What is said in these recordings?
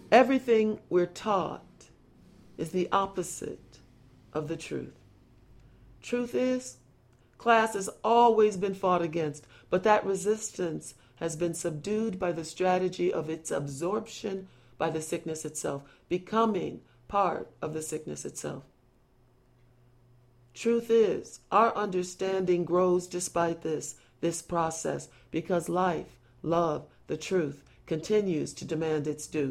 Everything we're taught is the opposite of the truth. Truth is, class has always been fought against, but that resistance has been subdued by the strategy of its absorption by the sickness itself, becoming part of the sickness itself. Truth is, our understanding grows despite this process, because life, love, the truth, continues to demand its due.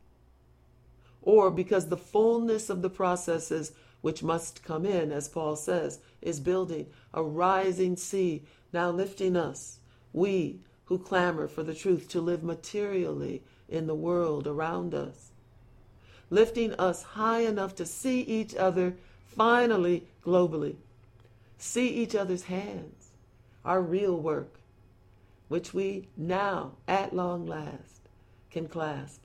Or because the fullness of the processes which must come in, as Paul says, is building a rising sea, now lifting us, we who clamor for the truth, to live materially in the world around us, lifting us high enough to see each other finally globally, see each other's hands, our real work, which we now, at long last, can clasp.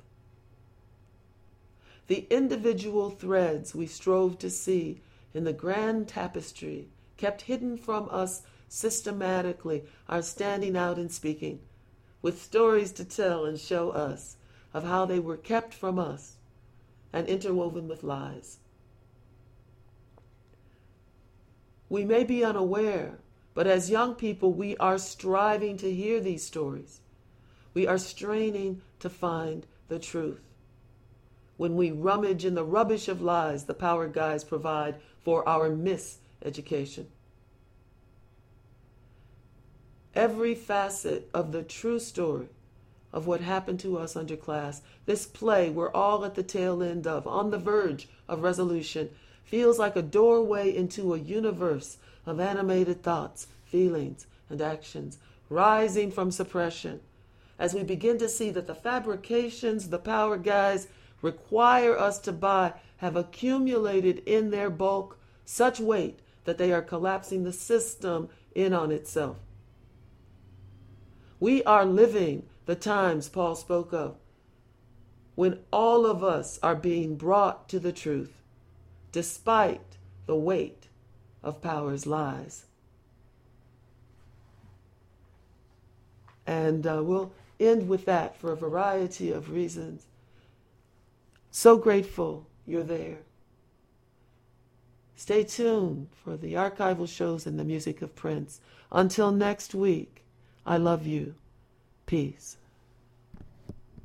The individual threads we strove to see in the grand tapestry, kept hidden from us systematically, are standing out and speaking, with stories to tell and show us of how they were kept from us and interwoven with lies. We may be unaware, but as young people, we are striving to hear these stories. We are straining to find the truth. When we rummage in the rubbish of lies the power guys provide for our miseducation. Every facet of the true story of what happened to us under class, this play we're all at the tail end of, on the verge of resolution, feels like a doorway into a universe of animated thoughts, feelings, and actions, rising from suppression, as we begin to see that the fabrications the power guys require us to buy have accumulated in their bulk such weight that they are collapsing the system in on itself. We are living the times Paul spoke of, when all of us are being brought to the truth, despite the weight of power's lies. And we'll end with that for a variety of reasons. So grateful you're there. Stay tuned for the archival shows and the music of Prince. Until next week, I love you. Peace.